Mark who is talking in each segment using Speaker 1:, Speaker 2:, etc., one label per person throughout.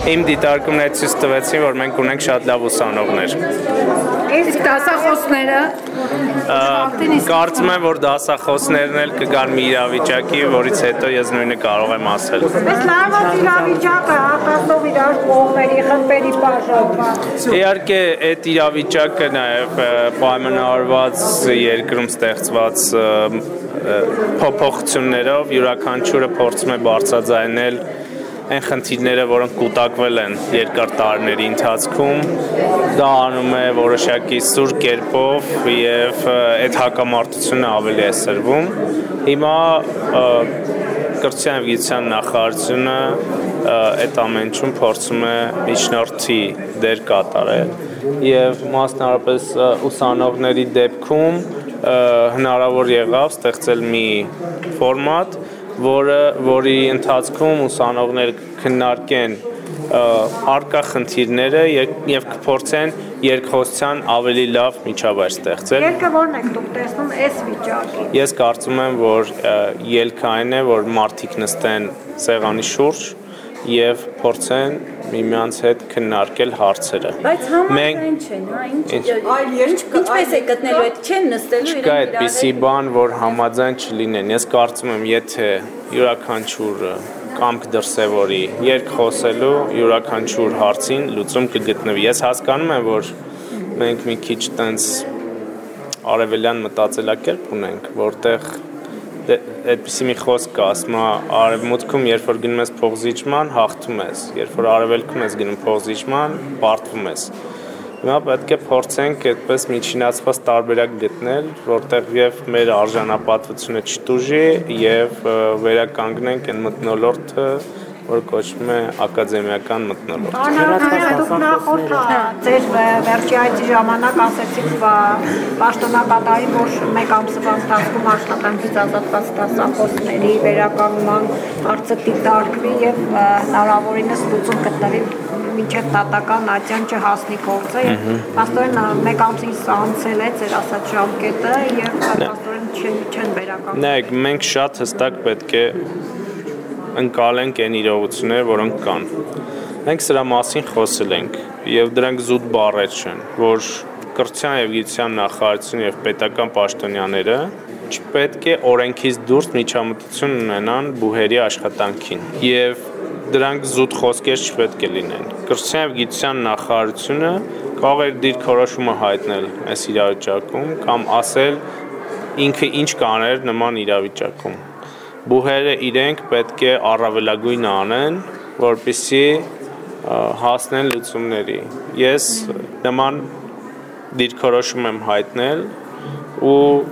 Speaker 1: Իմ դիտարկումները ցույց տվեցին, որ մենք ունենք շատ լավ ուսանողներ։
Speaker 2: Իսկ դասախոսները
Speaker 1: Կարծում եմ, որ դասախոսներն էլ կգան մի իրավիճակի, որից հետո ես նույնը կարող եմ ասել։
Speaker 2: Բայց լարված իրավիճակը հատասով իրար կողմերի խմբերի բաժանված։
Speaker 1: Իհարկե, այդ իրավիճակը նաև պայմանավորված երկրում ստեղծված փոփոխություններով յուրաքանչյուրը փորձում է բարձրաձայնել այն խնդիրները, որոնք կուտակվել են երկար տարիների ընթացքում, դա անում է որոշակի սուր կերպով եւ այդ հակամարտությունը ավելի է սրվում։ Հիմա կրթության եւ գիտության նախարարությունը այդ ամենում փորձում է միջնորդի դեր կատարել եւ մասնավորապես ուսանողների դեպքում հնարավոր եղավ ստեղծել մի ֆորմատ, որի ընթացքում ուսանողները քննարկեն առկա խնդիրները եւ կփորձեն երկխոսության ավելի լավ միջավայր ստեղծել։
Speaker 2: Ելքը ո՞րն եք դուք տեսնում այս վիճակի։
Speaker 1: Ես կարծում եմ, որ ելքը այն է, որ մարդիկ նստեն սեղանի շուրջ եւ փորձեն միմյանց հետ քննարկել հարցերը։
Speaker 3: Բայց համաձայն չեն, հա, ինչպես է գտնելու այդ չեն նստելու իրենք իրար։
Speaker 1: Չկա այդպիսի բան, որ համաձայն չլինեն։ Ես կարծում եմ, եթե յուրաքանչյուր կամք դրսևորի երկխոսելու յուրաքանչյուր հարցին լուծում կգտնվի։ Ես հասկանում եմ, որ մենք մի քիչ տենց արևելյան մտածելակերպ ունենք, որտեղ այդպիսի մի խոսք կա, ասում է արևմուտքում, երբ որ գնում ես փողզիջման, հաղթում ես, երբ որ արևելքում ես գնում փողզիջման, պարտվում ես։ Հիմա պետք է փորձենք այդպես միջինացված տարբերակ գտնել, որտեղ եւ մեր արժանապատվությունը չտուժի եւ վերականգնենք այն մթնոլորտը, որ կոչվում է ակադեմիական մթնոլորտ։
Speaker 2: Դուք նախորդ ձեր վերջի այցի ժամանակ ասեցիք պաշտոնակատարին, որ մեկ ամսվա ընթացքում աշխատանքից ազատված դասախոսների վերականգնման հարցը դիտարկվի եւ հնարավորինս լուծում գտնվի մինչև տատական ատյան չհասնի գործը եւ փաստորեն մեկ ամսից անցել է ձեր ասած ժամկետը եւ փաստորեն չեն վերականգնվում։
Speaker 1: Նայեք, մենք շատ հստակ պետք է ընկալենք այն իրողությունները, որոնք կան։ Մենք սրա մասին խոսել ենք եւ դրանք զուտ բառեր չեն, որ կրթության եւ գիտության նախարարությունը եւ պետական պաշտոնյաները չպետք է օրենքից դուրս միջամտություն ունենան բուհերի աշխատանքին եւ դրանք զուտ խոսքեր չպետք է լինեն։ Կրթության եւ գիտության նախարարությունը կարող է դիրքորոշումը հայտնել այս իրավիճակում կամ ասել ինքը ինչ կաներ նման իրավիճակում։ Բուհերը իրենք պետք է առավելագույնը անեն, որպեսզի հասնեն լուծումների։ Ես նման դիրքորոշում եմ հայտնել ու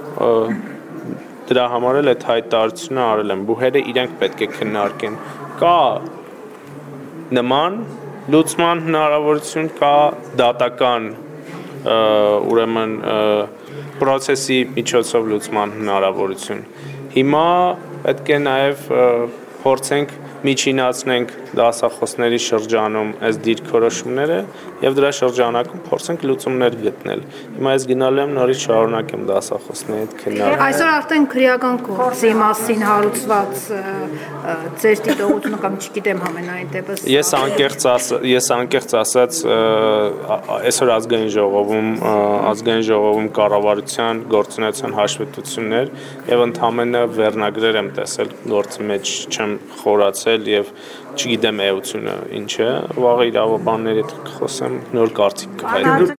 Speaker 1: դրա համար էլ այդ հայտարարությունը արել եմ։ Բուհերը իրենք պետք է քննարկեն։ Կա նման լուծման հնարավորություն, կա դատական ուրեմն process-ի միջոցով լուծման հնարավորություն։ Հիմա պետք է նաև փորձենք միջինացնենք դասախոսների շրջանում այս դիրքորոշումները եւ դրա շրջանակում փորձենք լուծումներ գտնել։ Հիմա ես գնալու եմ նորից շարունակեմ դասախոսների հետ քննարկել։
Speaker 2: Այսօր արդեն քրեական կուրսի մասին հարուցված ձեր դիտողությունը կամ չգիտեմ համենայն դեպս։
Speaker 1: Ես անկեղծ ասած այսօր ազգային ժողովում կառավարության գործունեության հաշվետվություններ եւ ընդհանրապես վերնագրեր եմ տեսել, գործի մեջ չեմ խորացել եւ չգիտեմ էությունը ինչ է, վաղը իրավաբանների հետ խոսեմ, նոր կարծիք կհայտնեմ։